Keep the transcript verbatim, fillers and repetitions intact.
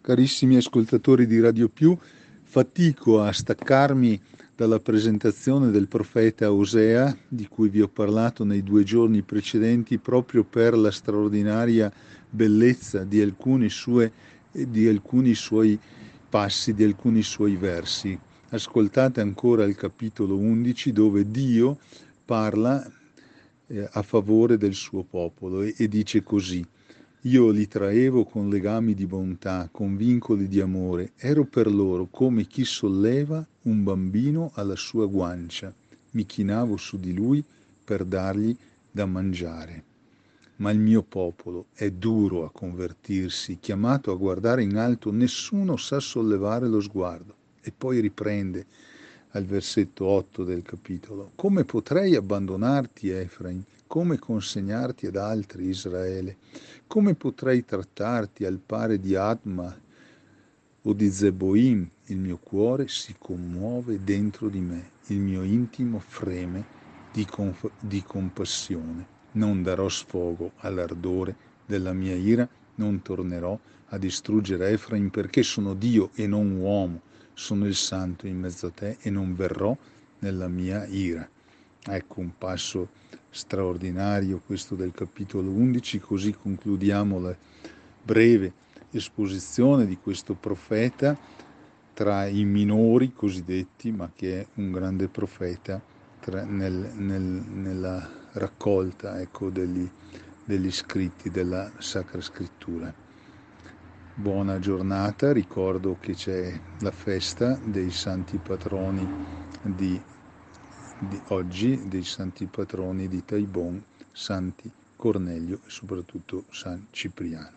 Carissimi ascoltatori di Radio Più, fatico a staccarmi dalla presentazione del profeta Osea, di cui vi ho parlato nei due giorni precedenti, proprio per la straordinaria bellezza di alcuni, sue, di alcuni suoi passi, di alcuni suoi versi. Ascoltate ancora il capitolo undici, dove Dio parla eh, a favore del suo popolo e, e dice così: io li traevo con legami di bontà, con vincoli di amore, ero per loro come chi solleva un bambino alla sua guancia, mi chinavo su di lui per dargli da mangiare. Ma il mio popolo è duro a convertirsi, chiamato a guardare in alto, nessuno sa sollevare lo sguardo. E poi riprende al versetto otto del capitolo: come potrei abbandonarti, Efraim? Come consegnarti ad altri, Israele? Come potrei trattarti al pari di Adma o di Zeboim? Il mio cuore si commuove dentro di me, il mio intimo freme di, conf- di compassione. Non darò sfogo all'ardore della mia ira, non tornerò a distruggere Efraim, perché sono Dio e non uomo, sono il Santo in mezzo a te e non verrò nella mia ira. Ecco un passo straordinario questo del capitolo undici, così concludiamo la breve esposizione di questo profeta tra i minori cosiddetti, ma che è un grande profeta tra, nel, nel, nella raccolta, ecco, degli, degli scritti della Sacra Scrittura. Buona giornata, ricordo che c'è la festa dei santi patroni di, di oggi, dei santi patroni di Taibon, Santi Cornelio e soprattutto San Cipriano.